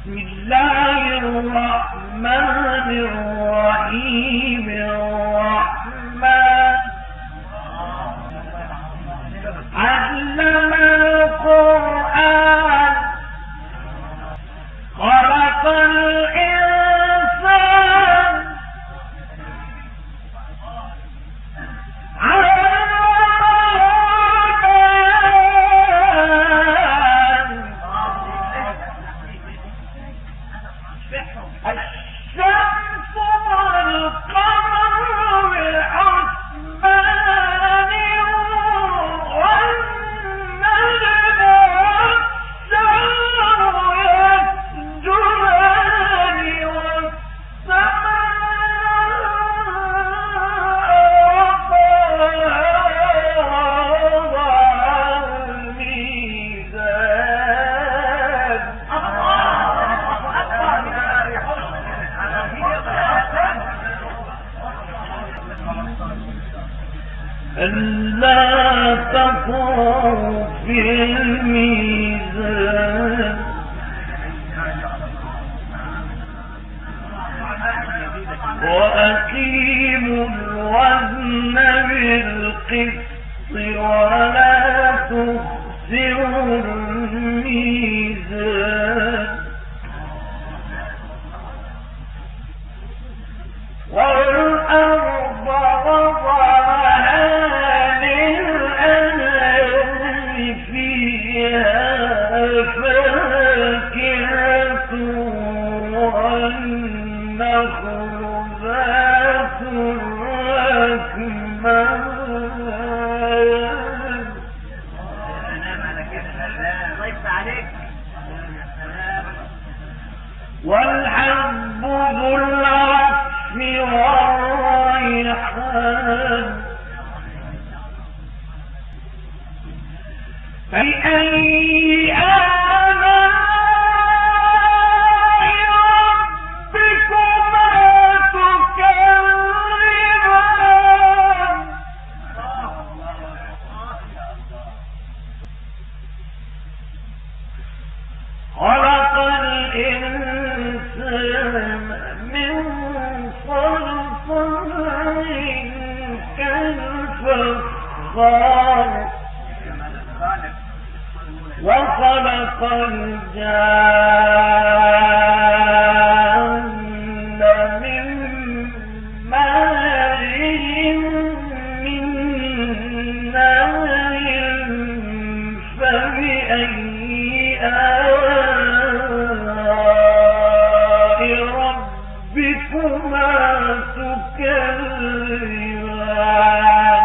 بسم الله الرحمن الرحيم. الرحمن علم القرآن خلق الإنسان الشمس والقمر بحسبان والنجم والشجر يسجدان والسماء رفعها الميزان. ألا تطغوا في الميزان وأقيموا الوزن بالقسط ولا تخسروا الميزان والأرض وضعها للأنام فيها فاكهة والنخل ذات الأكمام والحب ذو العصف والريحان. فبأي آلاء ربكما تكذبان. خلق الإنسان من صلصال كالفخار وخلق الجان من مارج من نار. فبأي آلاء ربكما تكذبان.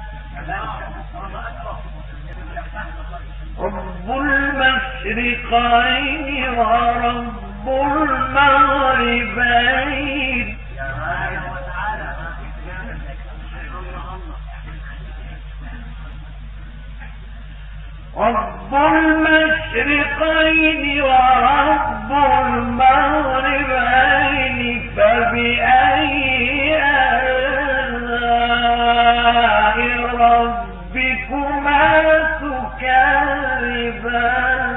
رب المشرقين ورب المغربين. رب المشرقين ورب المغربين. فبأي آلاء ربكما تكذبان.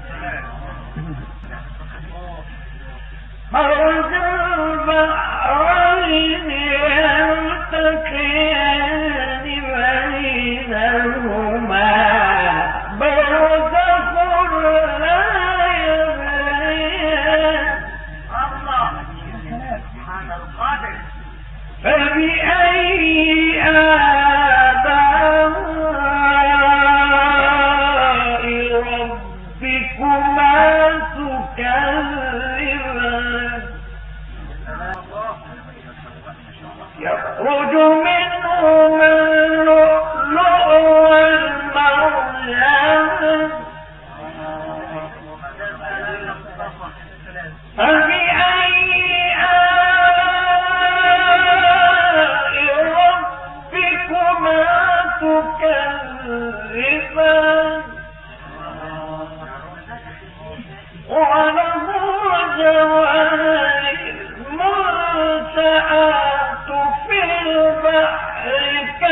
مرج البحرين يلتقيان بينهما برزخ لا يبغيان. فبأي آلاء ربكما تكذبان. يخرج منهما اللؤلؤ والمرجان. فبأي آلاء ربكما تكذبان. وله جوار المنشآت في البحر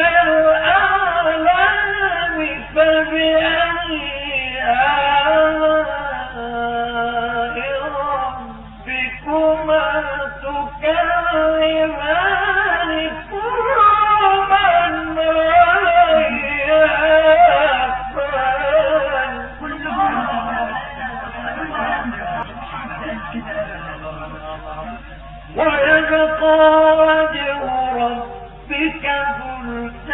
كالأعلام. فبأي آلاء ويبقى وجه ربك ذو